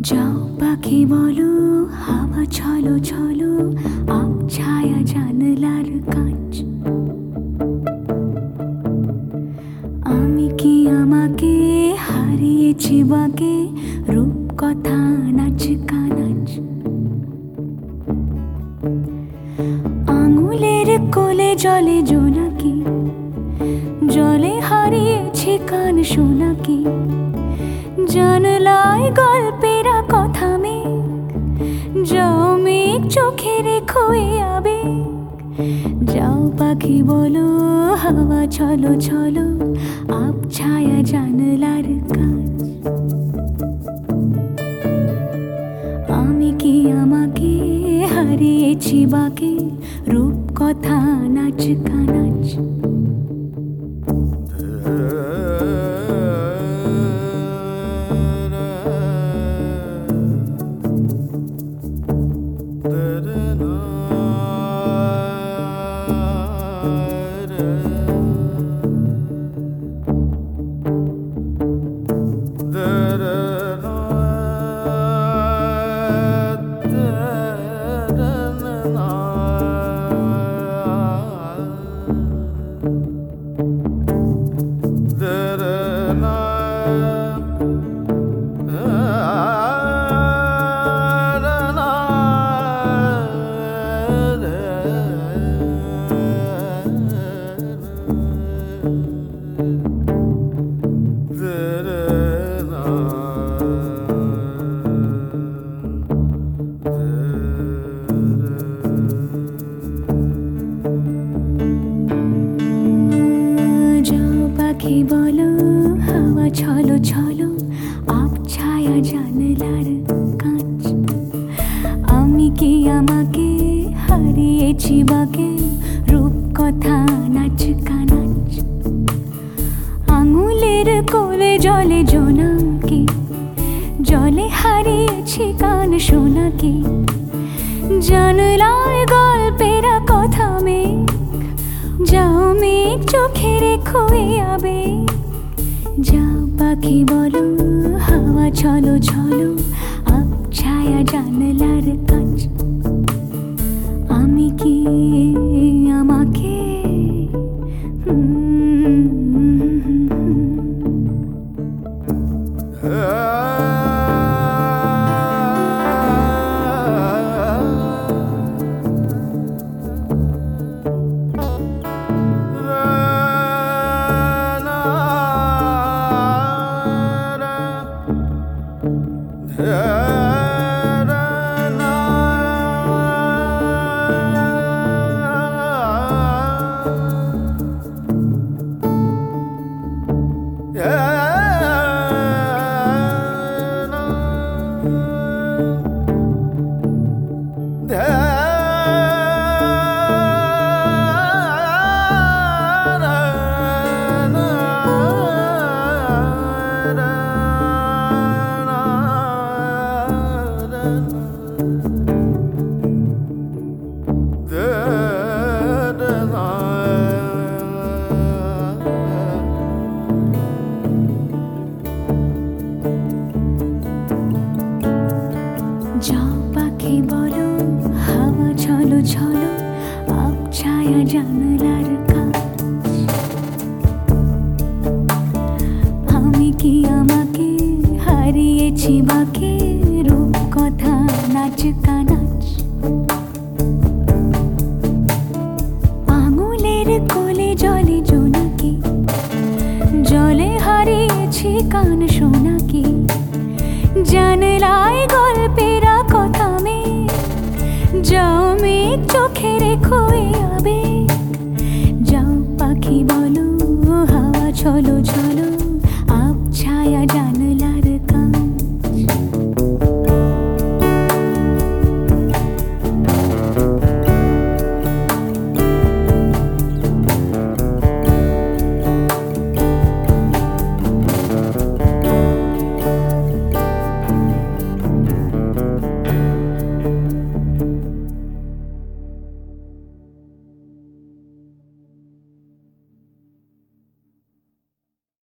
যাও পাখি বলো, হাওয়া ছলো ছলো, আব ছায়া জানলার কাঁচ। আমি কি আমাকে হারিয়েছি বাকে, রূপ কথা নাচ কানাচ। আঙুলের কোলে জলে জোনাকি, জলে হারিয়েছি কান শোনাকি। জানলায় গল্পেরা কথা মেঘ, যাও মেঘ চোখে রেখো এ আবেগ। যাও পাখি বলো, হাওয়া ছলো ছলো, আব ছায়া জানলার কাঁচ। আমি কি আমাকে হারিয়েছি বাকে, রূপ কথা নাচ কানাচ। পাখি বলো, হাওয়া ছলো ছলো, আব ছায়া জানলার কাঁচ। আমি কি আমাকে হারিয়েছি বাকে, রূপ কথা নাচ কানাচ। আঙুলের কোলে জলে জোনাকি, জলে হারিয়েছি কান শোনাকি। জানলায় গল্পেরা কথা মেঘ, যাও মেঘ চোখে রেখো এ আবেগ। যাও পাখি বলো, হাওয়া ছলো ছলো, আব ছায়া জানলার কাঁচ। আমি কি আমাকে যাও পাখি বলো, হাওয়া ছলো ছলো, আব ছায়া জানলার কাঁচ। আমি কি আমাকে হারিয়েছি বাকে, রূপ কথা নাচ কানাচ। আঙুলের কোলে জলে জোনাকি, জলে হারিয়েছি কান শোনাকি। জানে